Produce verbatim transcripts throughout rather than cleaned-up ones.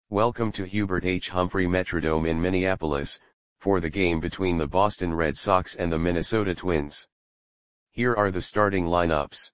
Welcome to Hubert H. Humphrey Metrodome in Minneapolis, for the game between the Boston Red Sox and the Minnesota Twins. Here are the starting lineups.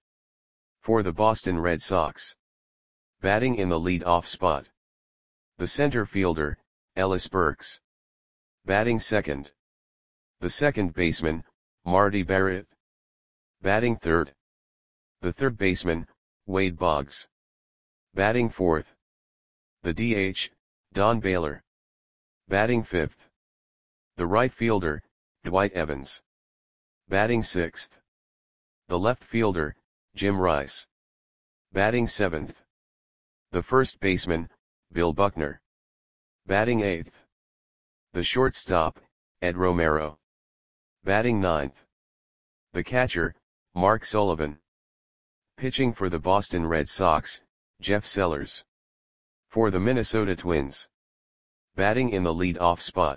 For the Boston Red Sox. Batting in the lead-off spot. The center fielder, Ellis Burks. Batting second. The second baseman, Marty Barrett. Batting third. The third baseman, Wade Boggs. Batting fourth. The D H, Don Baylor. Batting fifth. The right fielder, Dwight Evans. Batting sixth. The left fielder, Jim Rice. Batting seventh. The first baseman, Bill Buckner. Batting eighth. The shortstop, Ed Romero. Batting ninth. The catcher, Mark Sullivan. Pitching for the Boston Red Sox, Jeff Sellers. For the Minnesota Twins. Batting in the lead-off spot.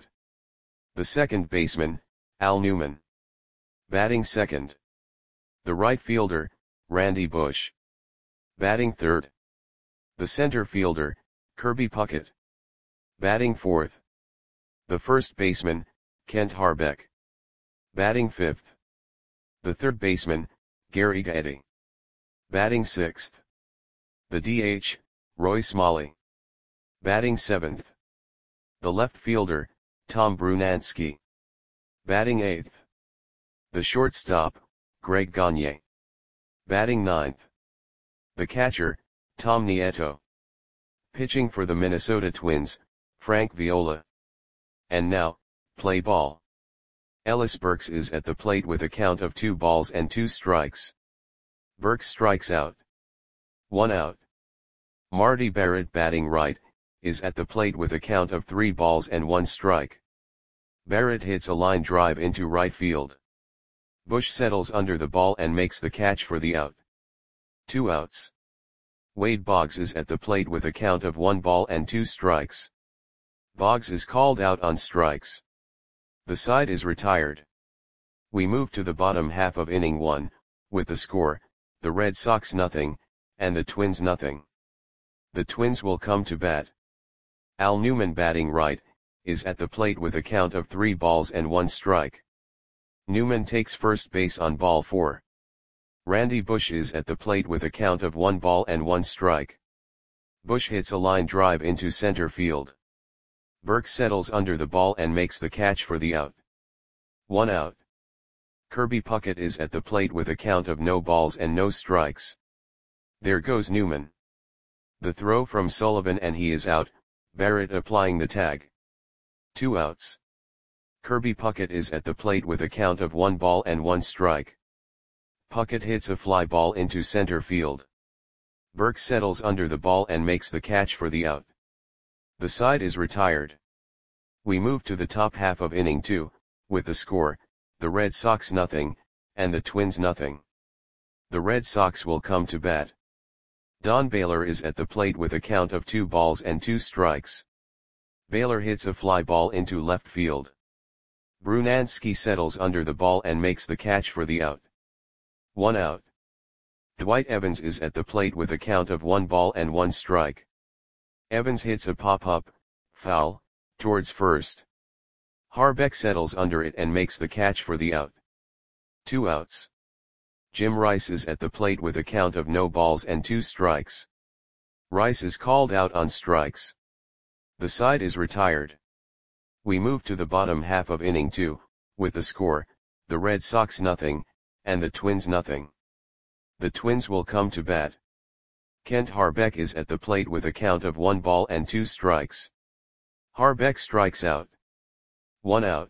The second baseman, Al Newman. Batting second. The right fielder, Randy Bush. Batting third. The center fielder, Kirby Puckett. Batting fourth. The first baseman, Kent Harbeck. Batting fifth. The third baseman, Gary Gaetti. Batting sixth. The D H, Roy Smalley. Batting seventh. The left fielder, Tom Brunansky. Batting eighth. The shortstop, Greg Gagne. Batting ninth. The catcher, Tom Nieto. Pitching for the Minnesota Twins, Frank Viola. And now, play ball. Ellis Burks is at the plate with a count of two balls and two strikes. Burks strikes out. One out. Marty Barrett batting right, is at the plate with a count of three balls and one strike. Barrett hits a line drive into right field. Bush settles under the ball and makes the catch for the out. Two outs. Wade Boggs is at the plate with a count of one ball and two strikes. Boggs is called out on strikes. The side is retired. We move to the bottom half of inning one, with the score, the Red Sox nothing, and the Twins nothing. The Twins will come to bat. Al Newman batting right, is at the plate with a count of three balls and one strike. Newman takes first base on ball four. Randy Bush is at the plate with a count of one ball and one strike. Bush hits a line drive into center field. Burks settles under the ball and makes the catch for the out. One out. Kirby Puckett is at the plate with a count of no balls and no strikes. There goes Newman. The throw from Sullivan and he is out, Barrett applying the tag. Two outs. Kirby Puckett is at the plate with a count of one ball and one strike. Puckett hits a fly ball into center field. Burks settles under the ball and makes the catch for the out. The side is retired. We move to the top half of inning two, with the score, the Red Sox nothing, and the Twins nothing. The Red Sox will come to bat. Don Baylor is at the plate with a count of two balls and two strikes. Baylor hits a fly ball into left field. Brunansky settles under the ball and makes the catch for the out. One out. Dwight Evans is at the plate with a count of one ball and one strike. Evans hits a pop-up, foul, towards first. Harbeck settles under it and makes the catch for the out. Two outs. Jim Rice is at the plate with a count of no balls and two strikes. Rice is called out on strikes. The side is retired. We move to the bottom half of inning two, with the score, the Red Sox nothing, and the Twins nothing. The Twins will come to bat. Kent Harbeck is at the plate with a count of one ball and two strikes. Harbeck strikes out. One out.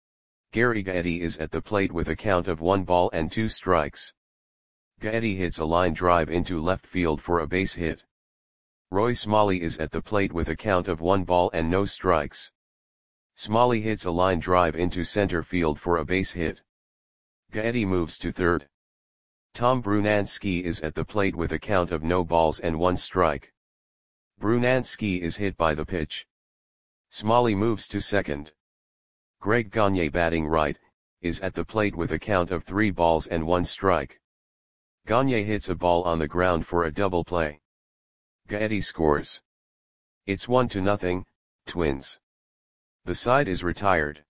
Gary Gaetti is at the plate with a count of one ball and two strikes. Gaetti hits a line drive into left field for a base hit. Roy Smalley is at the plate with a count of one ball and no strikes. Smalley hits a line drive into center field for a base hit. Gaetti moves to third. Tom Brunansky is at the plate with a count of no balls and one strike. Brunansky is hit by the pitch. Smalley moves to second. Greg Gagne batting right, is at the plate with a count of three balls and one strike. Gagne hits a ball on the ground for a double play. Gaetti scores. It's one to nothing, Twins. The side is retired.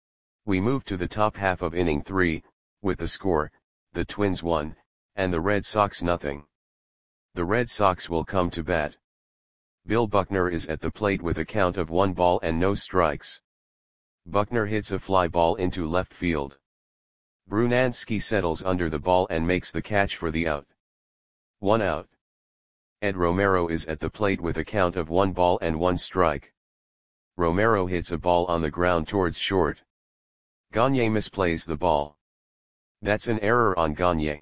We move to the top half of inning three, with the score, the Twins one, and the Red Sox nothing. The Red Sox will come to bat. Bill Buckner is at the plate with a count of one ball and no strikes. Buckner hits a fly ball into left field. Brunansky settles under the ball and makes the catch for the out. One out. Ed Romero is at the plate with a count of one ball and one strike. Romero hits a ball on the ground towards short. Gagne misplays the ball. That's an error on Gagne.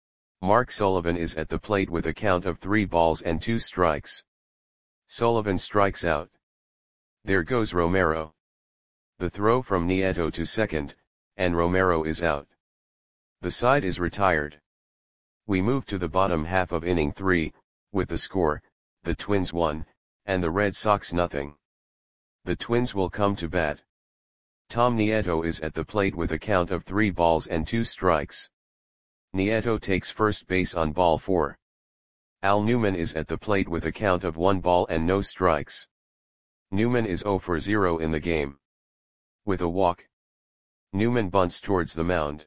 Mark Sullivan is at the plate with a count of three balls and two strikes. Sullivan strikes out. There goes Romero. The throw from Nieto to second, and Romero is out. The side is retired. We move to the bottom half of inning three, with the score, the Twins one, and the Red Sox nothing. The Twins will come to bat. Tom Nieto is at the plate with a count of three balls and two strikes. Nieto takes first base on ball four. Al Newman is at the plate with a count of one ball and no strikes. Newman is zero for zero in the game. With a walk, Newman bunts towards the mound.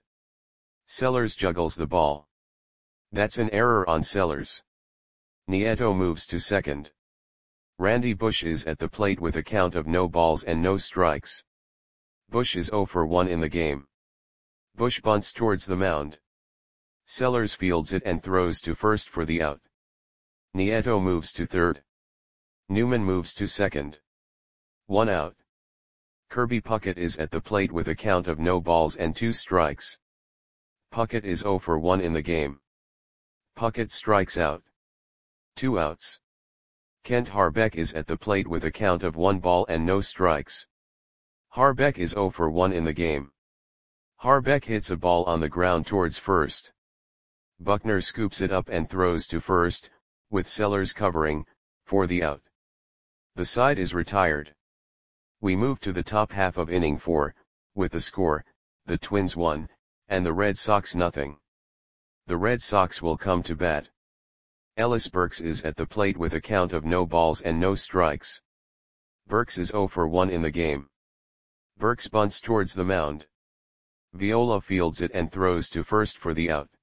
Sellers juggles the ball. That's an error on Sellers. Nieto moves to second. Randy Bush is at the plate with a count of no balls and no strikes. Bush is zero for one in the game. Bush bunts towards the mound. Sellers fields it and throws to first for the out. Nieto moves to third. Newman moves to second. One out. Kirby Puckett is at the plate with a count of no balls and two strikes. Puckett is zero for one in the game. Puckett strikes out. Two outs. Kent Harbeck is at the plate with a count of one ball and no strikes. Harbeck is zero for one in the game. Harbeck hits a ball on the ground towards first. Buckner scoops it up and throws to first, with Sellers covering, for the out. The side is retired. We move to the top half of inning four, with the score, the Twins one, and the Red Sox nothing. The Red Sox will come to bat. Ellis Burks is at the plate with a count of no balls and no strikes. Burks is zero for one in the game. Burks bunts towards the mound. Viola fields it and throws to first for the out.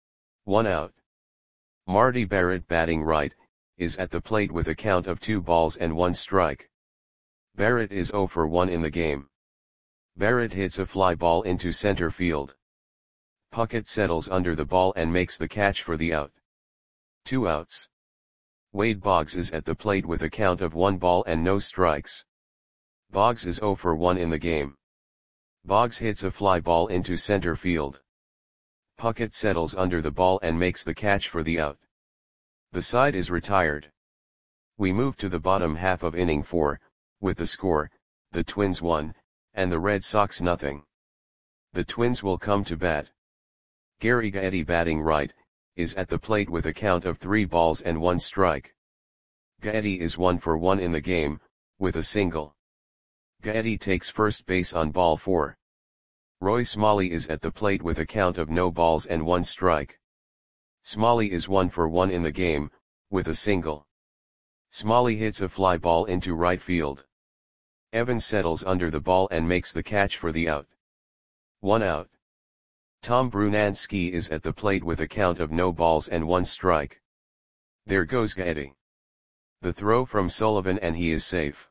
One out. Marty Barrett, batting right, is at the plate with a count of two balls and one strike. Barrett is zero for one in the game. Barrett hits a fly ball into center field. Puckett settles under the ball and makes the catch for the out. Two outs. Wade Boggs is at the plate with a count of one ball and no strikes. Boggs is zero for one in the game. Boggs hits a fly ball into center field. Puckett settles under the ball and makes the catch for the out. The side is retired. We move to the bottom half of inning four, with the score, the Twins one, and the Red Sox nothing. The Twins will come to bat. Gary Gaetti, batting right, is at the plate with a count of three balls and one strike. Gaetti is one for one in the game, with a single. Gaetti takes first base on ball four. Roy Smalley is at the plate with a count of no balls and one strike. Smalley is one for one in the game, with a single. Smalley hits a fly ball into right field. Evans settles under the ball and makes the catch for the out. One out. Tom Brunansky is at the plate with a count of no balls and one strike. There goes Gaetti. The throw from Sullivan and he is safe.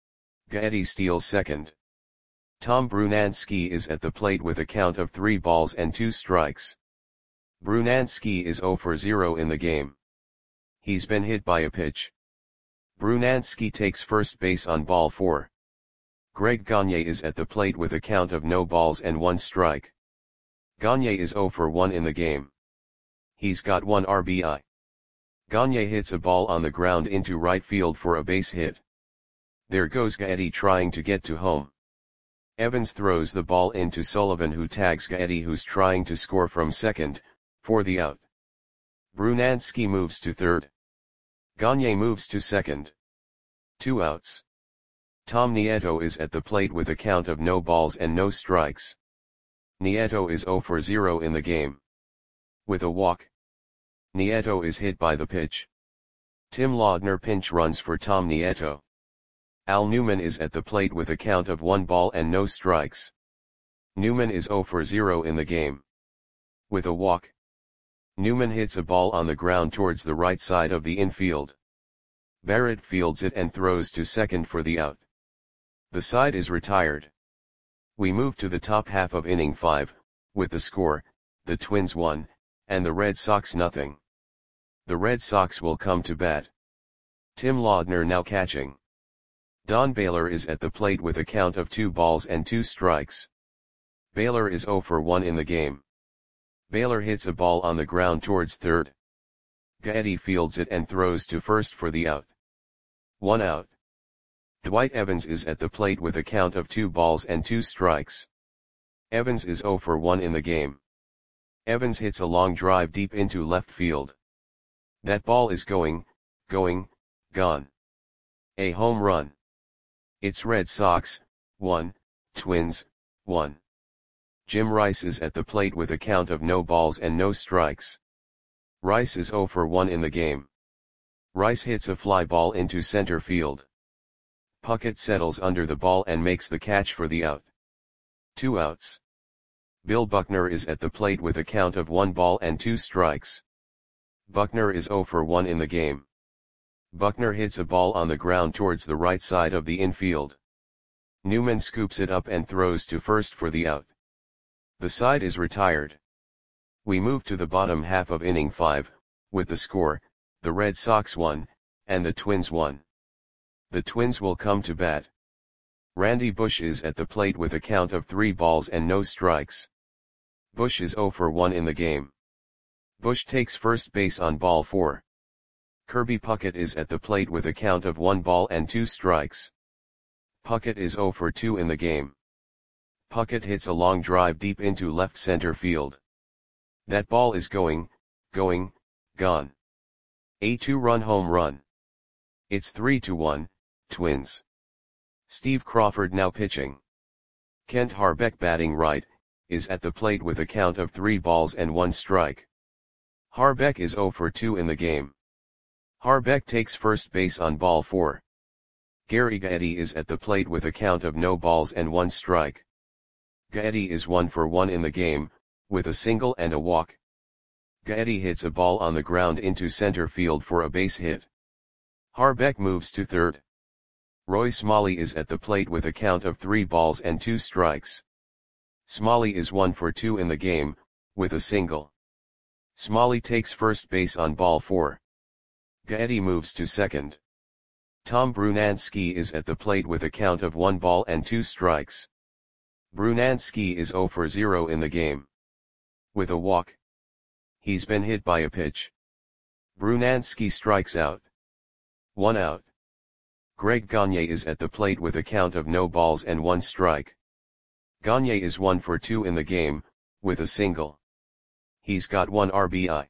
Gaetti steals second. Tom Brunansky is at the plate with a count of three balls and two strikes. Brunansky is zero for zero in the game. He's been hit by a pitch. Brunansky takes first base on ball four. Greg Gagne is at the plate with a count of no balls and one strike. Gagne is zero for one in the game. He's got one R B I. Gagne hits a ball on the ground into right field for a base hit. There goes Gaetti trying to get to home. Evans throws the ball into Sullivan, who tags Gaetti, who's trying to score from second, for the out. Brunansky moves to third. Gagne moves to second. Two outs. Tom Nieto is at the plate with a count of no balls and no strikes. Nieto is zero for zero in the game. With a walk, Nieto is hit by the pitch. Tim Laudner pinch runs for Tom Nieto. Al Newman is at the plate with a count of one ball and no strikes. Newman is zero for zero in the game. With a walk, Newman hits a ball on the ground towards the right side of the infield. Barrett fields it and throws to second for the out. The side is retired. We move to the top half of inning five, with the score, the Twins one, and the Red Sox nothing. The Red Sox will come to bat. Tim Laudner now catching. Don Baylor is at the plate with a count of two balls and two strikes. Baylor is zero for one in the game. Baylor hits a ball on the ground towards third. Gaetti fields it and throws to first for the out. One out. Dwight Evans is at the plate with a count of two balls and two strikes. Evans is zero for one in the game. Evans hits a long drive deep into left field. That ball is going, going, gone. A home run. It's Red Sox, one, Twins, one. Jim Rice is at the plate with a count of no balls and no strikes. Rice is zero for one in the game. Rice hits a fly ball into center field. Puckett settles under the ball and makes the catch for the out. Two outs. Bill Buckner is at the plate with a count of one ball and two strikes. Buckner is zero for one in the game. Buckner hits a ball on the ground towards the right side of the infield. Newman scoops it up and throws to first for the out. The side is retired. We move to the bottom half of inning five, with the score, the Red Sox one, and the Twins one. The Twins will come to bat. Randy Bush is at the plate with a count of three balls and no strikes. Bush is zero for one in the game. Bush takes first base on ball four. Kirby Puckett is at the plate with a count of one ball and two strikes. Puckett is zero for two in the game. Puckett hits a long drive deep into left center field. That ball is going, going, gone. A two-run home run. It's three to one, Twins. Steve Crawford now pitching. Kent Harbeck batting right, is at the plate with a count of three balls and one strike. Harbeck is zero for two in the game. Harbeck takes first base on ball four. Gary Gaetti is at the plate with a count of no balls and one strike. Gaetti is one for one in the game, with a single and a walk. Gaetti hits a ball on the ground into center field for a base hit. Harbeck moves to third. Roy Smalley is at the plate with a count of three balls and two strikes. Smalley is one for two in the game, with a single. Smalley takes first base on ball four. Gaetti moves to second. Tom Brunansky is at the plate with a count of one ball and two strikes. Brunansky is zero for zero in the game. With a walk. He's been hit by a pitch. Brunansky strikes out. One out. Greg Gagne is at the plate with a count of no balls and one strike. Gagne is one for two in the game, with a single. He's got one R B I.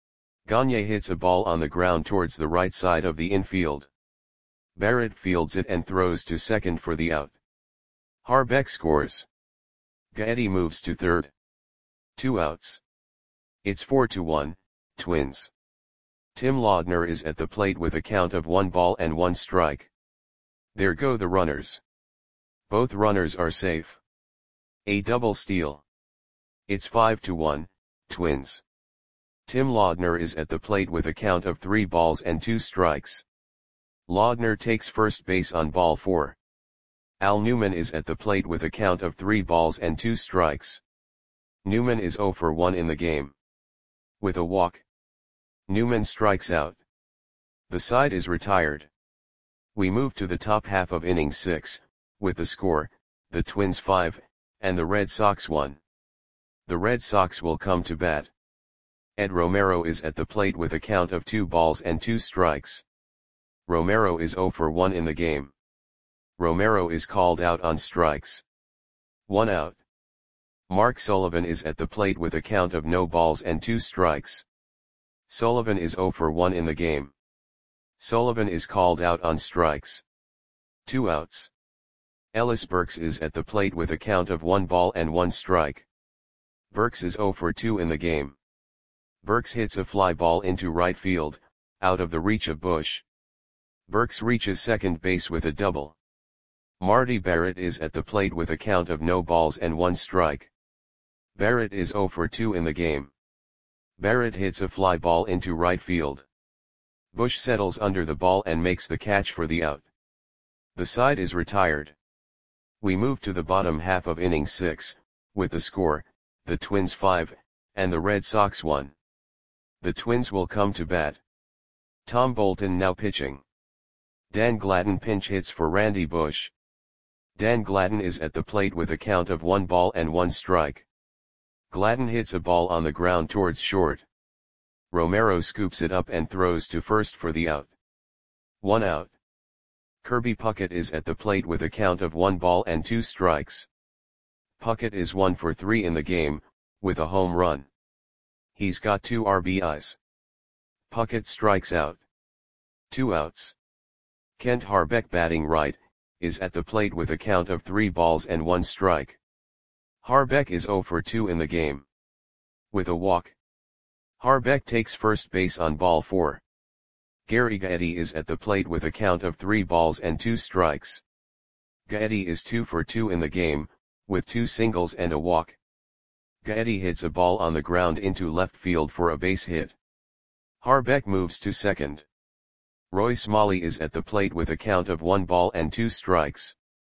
Gagne hits a ball on the ground towards the right side of the infield. Barrett fields it and throws to second for the out. Harbeck scores. Gaetti moves to third. Two outs. It's four to one, Twins. Tim Laudner is at the plate with a count of one ball and one strike. There go the runners. Both runners are safe. A double steal. It's five to one, Twins. Tim Laudner is at the plate with a count of three balls and two strikes. Laudner takes first base on ball four. Al Newman is at the plate with a count of three balls and two strikes. Newman is zero for one in the game. With a walk. Newman strikes out. The side is retired. We move to the top half of inning six, with the score, the Twins five, and the Red Sox one. The Red Sox will come to bat. Ed Romero is at the plate with a count of two balls and two strikes. Romero is zero for one in the game. Romero is called out on strikes. One out. Mark Sullivan is at the plate with a count of no balls and two strikes. Sullivan is zero for one in the game. Sullivan is called out on strikes. Two outs. Ellis Burks is at the plate with a count of one ball and one strike. Burks is zero for two in the game. Burks hits a fly ball into right field, out of the reach of Bush. Burks reaches second base with a double. Marty Barrett is at the plate with a count of no balls and one strike. Barrett is zero for two in the game. Barrett hits a fly ball into right field. Bush settles under the ball and makes the catch for the out. The side is retired. We move to the bottom half of inning six, with the score, the Twins five, and the Red Sox one. The Twins will come to bat. Tom Bolton now pitching. Dan Gladden pinch hits for Randy Bush. Dan Gladden is at the plate with a count of one ball and one strike. Gladden hits a ball on the ground towards short. Romero scoops it up and throws to first for the out. One out. Kirby Puckett is at the plate with a count of one ball and two strikes. Puckett is one for three in the game, with a home run. He's got two R B Is. Puckett strikes out. Two outs. Kent Harbeck batting right, is at the plate with a count of three balls and one strike. Harbeck is zero for two in the game. With a walk. Harbeck takes first base on ball four. Gary Gaetti is at the plate with a count of three balls and two strikes. Gaetti is two for two in the game, with two singles and a walk. Gaetti hits a ball on the ground into left field for a base hit. Harbeck moves to second. Roy Smalley is at the plate with a count of one ball and two strikes.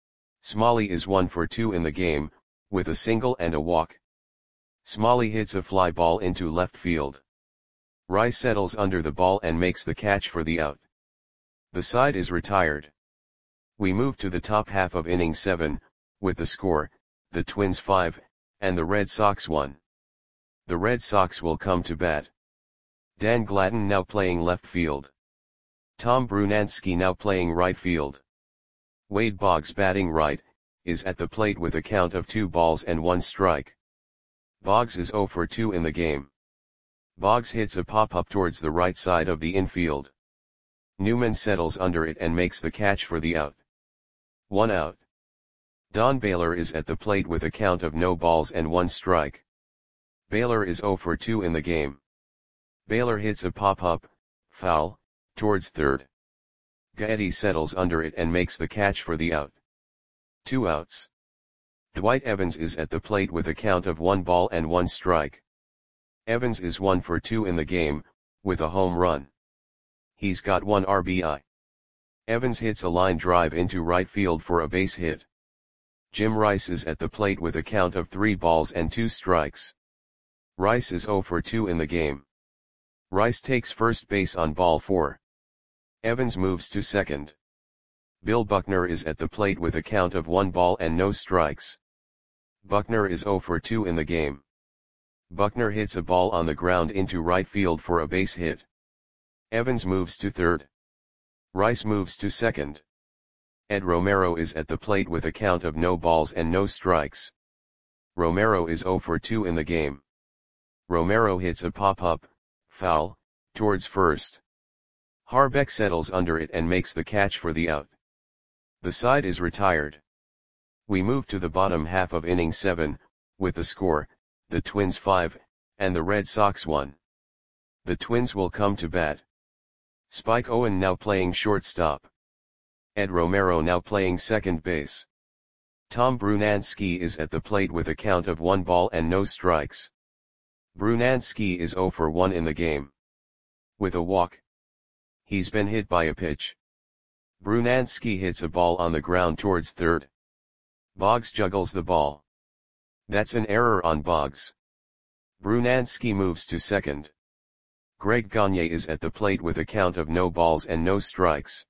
Smalley is one for two in the game, with a single and a walk. Smalley hits a fly ball into left field. Rice settles under the ball and makes the catch for the out. The side is retired. We move to the top half of inning seven, with the score, the Twins five, and the Red Sox one. The Red Sox will come to bat. Dan Gladden now playing left field. Tom Brunansky now playing right field. Wade Boggs batting right, is at the plate with a count of two balls and one strike. Boggs is zero for two in the game. Boggs hits a pop-up towards the right side of the infield. Newman settles under it and makes the catch for the out. One out. Don Baylor is at the plate with a count of no balls and one strike. Baylor is zero for two in the game. Baylor hits a pop-up, foul, towards third. Gaetti settles under it and makes the catch for the out. Two outs. Dwight Evans is at the plate with a count of one ball and one strike. Evans is one for two in the game, with a home run. He's got one R B I. Evans hits a line drive into right field for a base hit. Jim Rice is at the plate with a count of three balls and two strikes. Rice is zero for two in the game. Rice takes first base on ball four. Evans moves to second. Bill Buckner is at the plate with a count of one ball and no strikes. Buckner is zero for two in the game. Buckner hits a ball on the ground into right field for a base hit. Evans moves to third. Rice moves to second. Ed Romero is at the plate with a count of no balls and no strikes. Romero is zero for two in the game. Romero hits a pop-up, foul, towards first. Harbeck settles under it and makes the catch for the out. The side is retired. We move to the bottom half of inning seven, with the score, the Twins five, and the Red Sox one. The Twins will come to bat. Spike Owen now playing shortstop. Ed Romero now playing second base. Tom Brunansky is at the plate with a count of one ball and no strikes. Brunansky is zero for one in the game. With a walk. He's been hit by a pitch. Brunansky hits a ball on the ground towards third. Boggs juggles the ball. That's an error on Boggs. Brunansky moves to second. Greg Gagne is at the plate with a count of no balls and no strikes.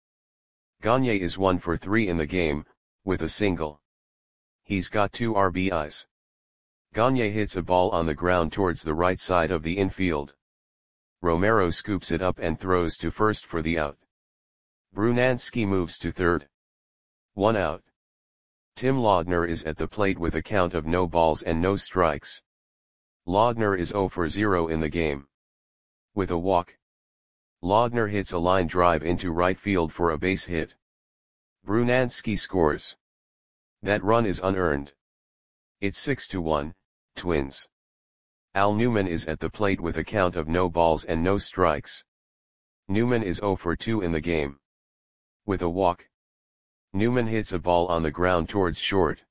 Gagne is one for three in the game, with a single. He's got two R B Is. Gagne hits a ball on the ground towards the right side of the infield. Romero scoops it up and throws to first for the out. Brunansky moves to third. One out. Tim Laudner is at the plate with a count of no balls and no strikes. Laudner is zero for zero in the game. With a walk. Laudner hits a line drive into right field for a base hit. Brunansky scores. That run is unearned. It's six to one, Twins. Al Newman is at the plate with a count of no balls and no strikes. Newman is zero for two in the game. With a walk. Newman hits a ball on the ground towards short.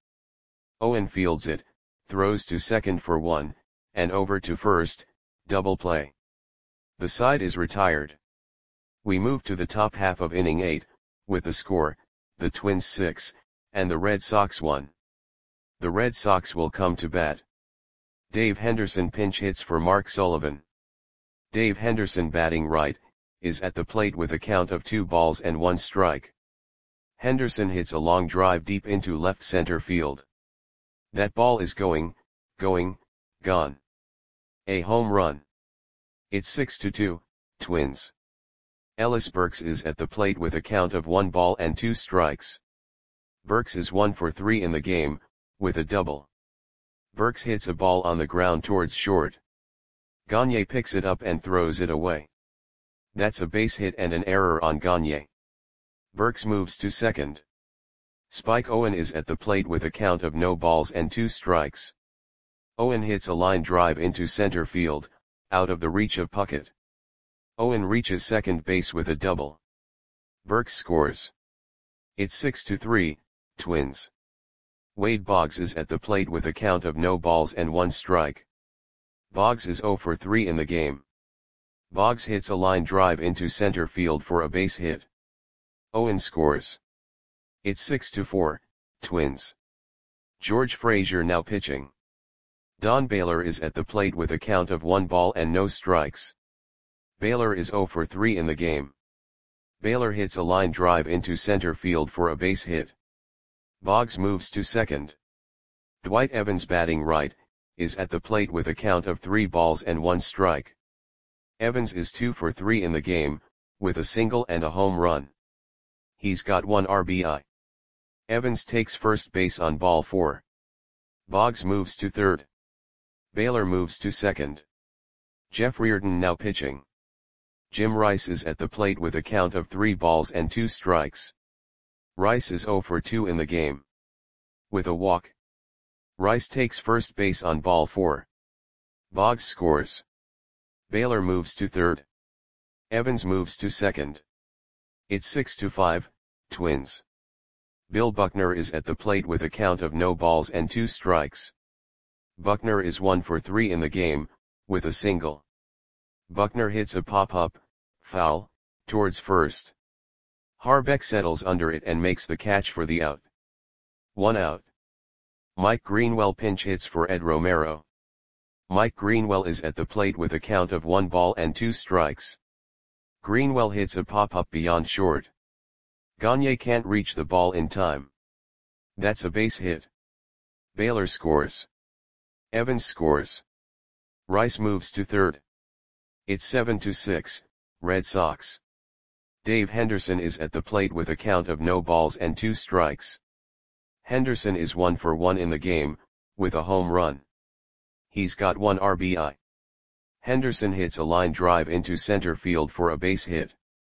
Owen fields it, throws to second for one, and over to first, double play. The side is retired. We move to the top half of inning eight, with the score, the Twins six, and the Red Sox one. The Red Sox will come to bat. Dave Henderson pinch hits for Mark Sullivan. Dave Henderson, batting right, is at the plate with a count of two balls and one strike. Henderson hits a long drive deep into left center field. That ball is going, going, gone. A home run. It's six to two, Twins. Ellis Burks is at the plate with a count of one ball and two strikes. Burks is one for three in the game, with a double. Burks hits a ball on the ground towards short. Gagne picks it up and throws it away. That's a base hit and an error on Gagne. Burks moves to second. Spike Owen is at the plate with a count of no balls and two strikes. Owen hits a line drive into center field, out of the reach of Puckett. Owen reaches second base with a double. Burks scores. It's six to three, Twins. Wade Boggs is at the plate with a count of no balls and one strike. Boggs is zero for three in the game. Boggs hits a line drive into center field for a base hit. Owen scores. It's six to four, Twins. George Frazier now pitching. Don Baylor is at the plate with a count of one ball and no strikes. Baylor is zero for three in the game. Baylor hits a line drive into center field for a base hit. Boggs moves to second. Dwight Evans, batting right, is at the plate with a count of three balls and one strike. Evans is two for three in the game, with a single and a home run. He's got one R B I. Evans takes first base on ball four. Boggs moves to third. Baylor moves to second. Jeff Reardon now pitching. Jim Rice is at the plate with a count of three balls and two strikes. Rice is zero for two in the game. With a walk. Rice takes first base on ball four. Boggs scores. Baylor moves to third. Evans moves to second. It's six to five, Twins. Bill Buckner is at the plate with a count of no balls and two strikes. Buckner is one for three in the game, with a single. Buckner hits a pop-up, foul, towards first. Harbeck settles under it and makes the catch for the out. One out. Mike Greenwell pinch hits for Ed Romero. Mike Greenwell is at the plate with a count of one ball and two strikes. Greenwell hits a pop-up beyond short. Gagne can't reach the ball in time. That's a base hit. Baylor scores. Evans scores. Rice moves to third. It's seven to six, Red Sox. Dave Henderson is at the plate with a count of no balls and two strikes. Henderson is one for one in the game, with a home run. He's got one R B I. Henderson hits a line drive into center field for a base hit.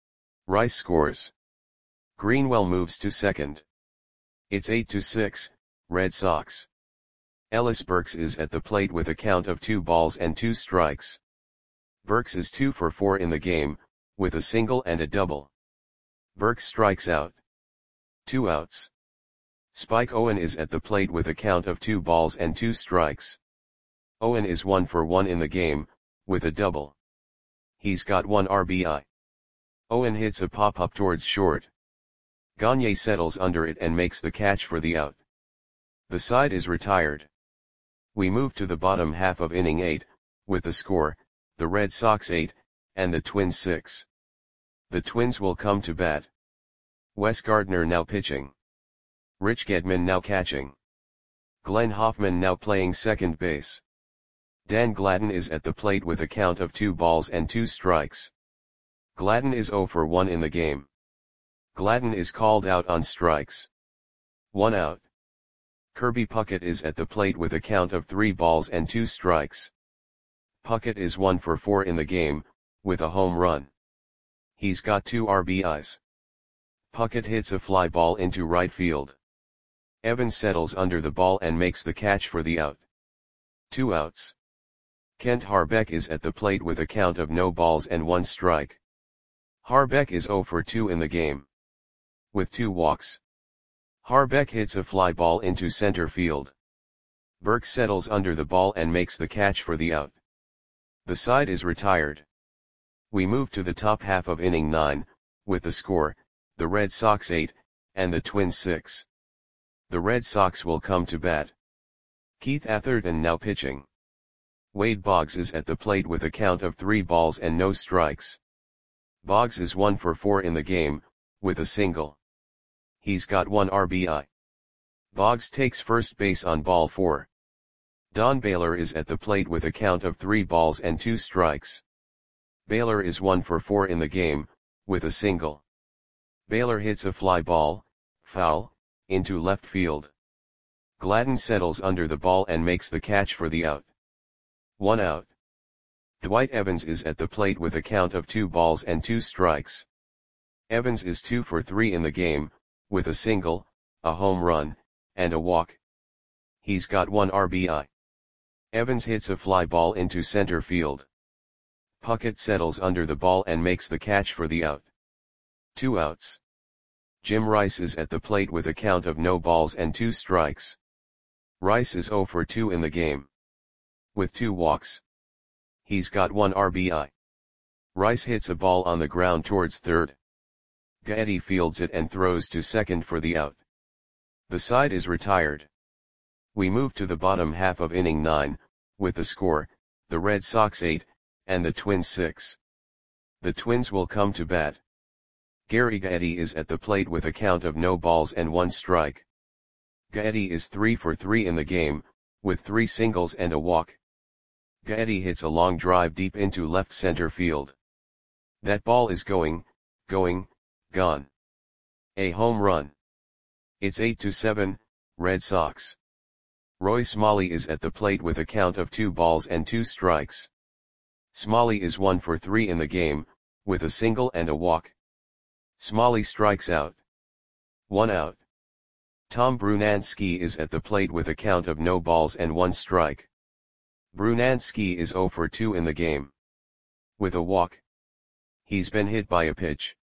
Rice scores. Greenwell moves to second. It's eight to six, Red Sox. Ellis Burks is at the plate with a count of two balls and two strikes. Burks is two for four in the game, with a single and a double. Burks strikes out. Two outs. Spike Owen is at the plate with a count of two balls and two strikes. Owen is one for one in the game, with a double. He's got one R B I. Owen hits a pop-up towards short. Gagne settles under it and makes the catch for the out. The side is retired. We move to the bottom half of inning eight, with the score, the Red Sox eight, and the Twins six. The Twins will come to bat. Wes Gardner now pitching. Rich Gedman now catching. Glenn Hoffman now playing second base. Dan Gladden is at the plate with a count of two balls and two strikes. Gladden is zero for one in the game. Gladden is called out on strikes. One out. Kirby Puckett is at the plate with a count of three balls and two strikes. Puckett is one for four in the game, with a home run. He's got two R B Is. Puckett hits a fly ball into right field. Evans settles under the ball and makes the catch for the out. Two outs. Kent Harbeck is at the plate with a count of no balls and one strike. Harbeck is zero for two in the game. With two walks. Harbeck hits a fly ball into center field. Burke settles under the ball and makes the catch for the out. The side is retired. We move to the top half of inning nine, with the score, the Red Sox eight, and the Twins six. The Red Sox will come to bat. Keith Atherton now pitching. Wade Boggs is at the plate with a count of three balls and no strikes. Boggs is one for four in the game, with a single. He's got one R B I. Boggs takes first base on ball four. Don Baylor is at the plate with a count of three balls and two strikes. Baylor is one for four in the game, with a single. Baylor hits a fly ball, foul, into left field. Gladden settles under the ball and makes the catch for the out. One out. Dwight Evans is at the plate with a count of two balls and two strikes. Evans is two for three in the game, with a single, a home run, and a walk. He's got one R B I. Evans hits a fly ball into center field. Puckett settles under the ball and makes the catch for the out. Two outs. Jim Rice is at the plate with a count of no balls and two strikes. Rice is zero for two in the game, with two walks. He's got one R B I. Rice hits a ball on the ground towards third. Gaetti fields it and throws to second for the out. The side is retired. We move to the bottom half of inning nine, with the score, the Red Sox eight, and the Twins six. The Twins will come to bat. Gary Gaetti is at the plate with a count of no balls and one strike. Gaetti is three for three in the game, with three singles and a walk. Gaetti hits a long drive deep into left center field. That ball is going, going, gone. A home run. It's eight to seven, Red Sox. Roy Smalley is at the plate with a count of two balls and two strikes. Smalley is one for three in the game, with a single and a walk. Smalley strikes out. One out. Tom Brunansky is at the plate with a count of no balls and one strike. Brunansky is zero for two in the game, with a walk. He's been hit by a pitch.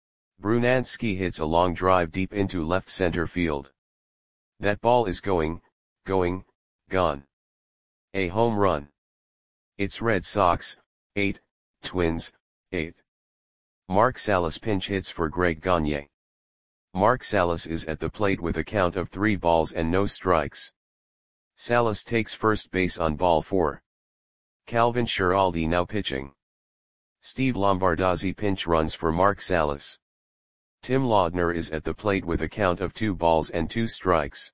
Brunansky hits a long drive deep into left center field. That ball is going, going, gone. A home run. It's Red Sox, eight, Twins, eight. Mark Salas pinch hits for Greg Gagne. Mark Salas is at the plate with a count of three balls and no strikes. Salas takes first base on ball four. Calvin Schiraldi now pitching. Steve Lombardozzi pinch runs for Mark Salas. Tim Laudner is at the plate with a count of two balls and two strikes.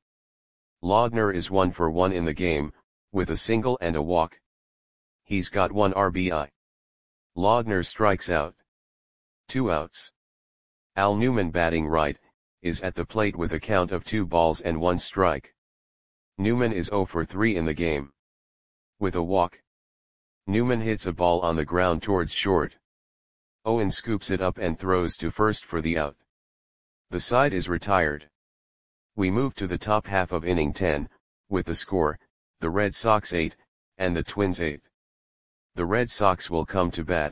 Laudner is one for one in the game, with a single and a walk. He's got one R B I. Laudner strikes out. Two outs. Al Newman batting right, is at the plate with a count of two balls and one strike. Newman is zero for three in the game, with a walk. Newman hits a ball on the ground towards short. Owen scoops it up and throws to first for the out. The side is retired. We move to the top half of inning ten, with the score, the Red Sox eight, and the Twins eight. The Red Sox will come to bat.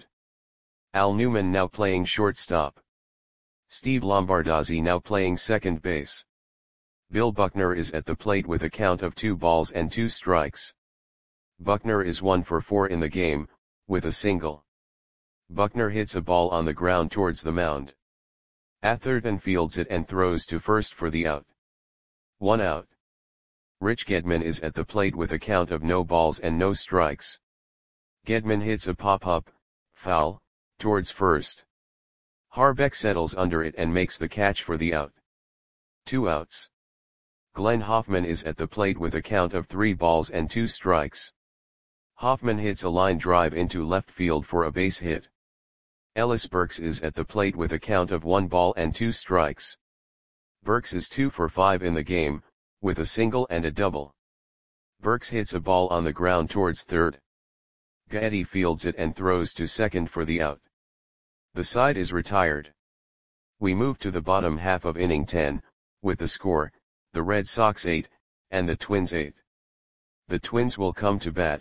Al Newman now playing shortstop. Steve Lombardozzi now playing second base. Bill Buckner is at the plate with a count of two balls and two strikes. Buckner is one for four in the game, with a single. Buckner hits a ball on the ground towards the mound. Atherton fields it and throws to first for the out. One out. Rich Gedman is at the plate with a count of no balls and no strikes. Gedman hits a pop-up, foul, towards first. Harbeck settles under it and makes the catch for the out. Two outs. Glenn Hoffman is at the plate with a count of three balls and two strikes. Hoffman hits a line drive into left field for a base hit. Ellis Burks is at the plate with a count of one ball and two strikes. Burks is two for five in the game, with a single and a double. Burks hits a ball on the ground towards third. Gaetti fields it and throws to second for the out. The side is retired. We move to the bottom half of inning ten, with the score, the Red Sox eight, and the Twins eight. The Twins will come to bat.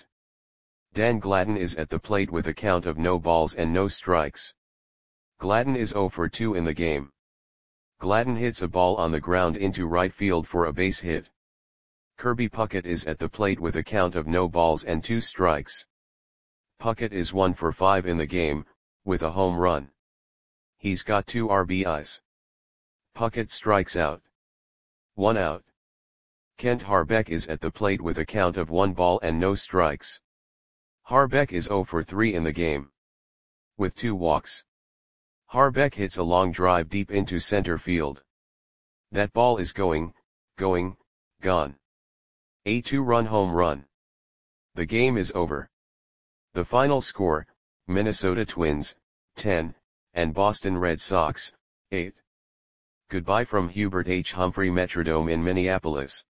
Dan Gladden is at the plate with a count of no balls and no strikes. Gladden is zero for two in the game. Gladden hits a ball on the ground into right field for a base hit. Kirby Puckett is at the plate with a count of no balls and two strikes. Puckett is one for five in the game, with a home run. He's got two R B Is. Puckett strikes out. One out. Kent Harbeck is at the plate with a count of one ball and no strikes. Harbeck is zero for three in the game, with two walks. Harbeck hits a long drive deep into center field. That ball is going, going, gone. A two-run home run. The game is over. The final score, Minnesota Twins, ten, and Boston Red Sox, eight. Goodbye from Hubert H. Humphrey Metrodome in Minneapolis.